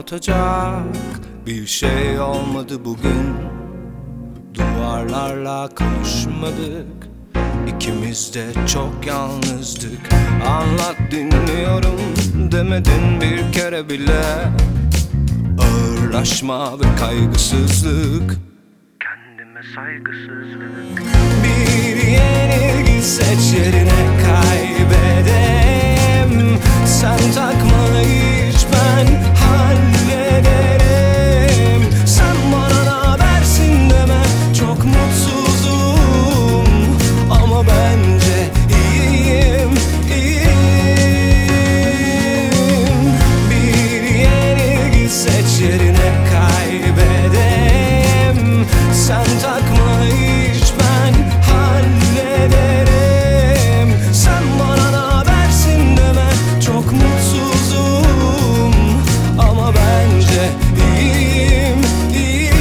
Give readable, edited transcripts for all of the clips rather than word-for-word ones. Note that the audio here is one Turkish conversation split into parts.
Anlatacak bir şey olmadı bugün. Duvarlarla konuşmadık, İkimiz de çok yalnızdık. Anlat dinliyorum demedin bir kere bile. Ağırlaşma ve kaygısızlık, kendime saygısızlık. Bir yenilgi seç yerine kaybedeyim. Sen takma hiç, ben hallederim. Sen bana nabersin deme, çok mutsuzum ama bence iyiyim, iyiyim. Bir yenilgi seç yerine kaybedeyim. Sen takma hiç, ben hallederim. Sen bana nabersin deme, çok mutsuzum ama bence iyiyim, iyiyim.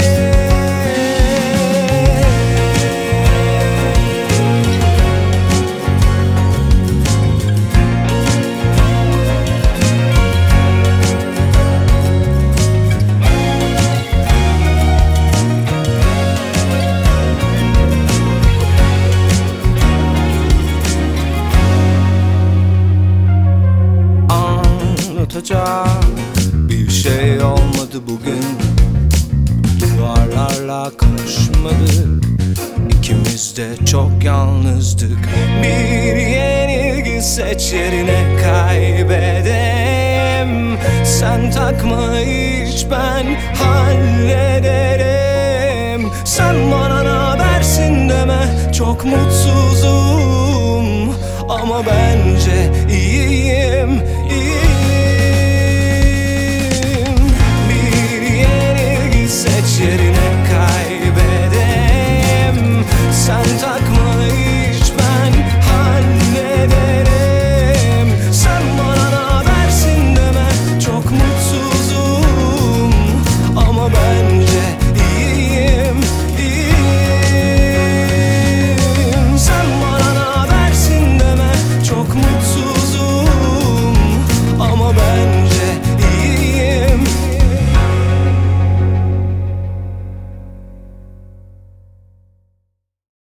Anlatacak bir şey olmadı bugün. Duvarlarla konuşmadık, İkimiz de çok yalnızdık. Bir yenilgi seç yerine kaybedeyim. Sen takma hiç, ben hallederim. Sen bana nabersin deme, çok mutsuzum ama bence iyiyim, iyiyim. Bir yenilgi seç yerine kaybedeyim. Sen takma